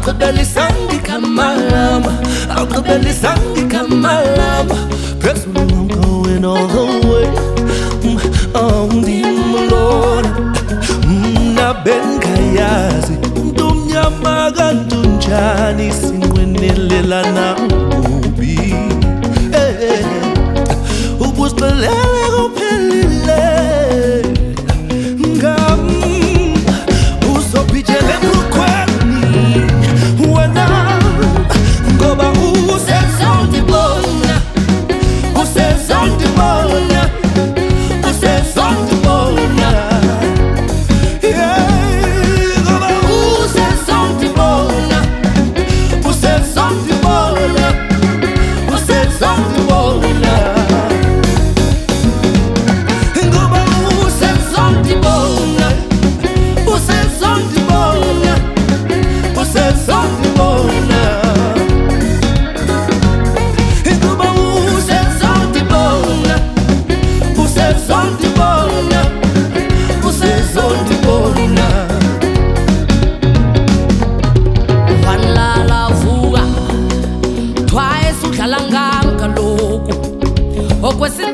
awugqibelisanga kamalama, awugqibelisanga kamalama. Phezulu I'm going all the way. Oh, ndimlona nabengayazi ntumnyama ntunjani sinqwenelelana ubi ubusiphelele kuphelile ngam uzophijele ebukhweni wena ngoba usezondibona usezondibona usezondibona ngoba usezondibona usezondibona usezondibona ngoba usezondibona usezondibona usezondibona ngoba usezondibona usezondibona usezondibona. Wanlala vuka twice udlala ngam kaloku okwesi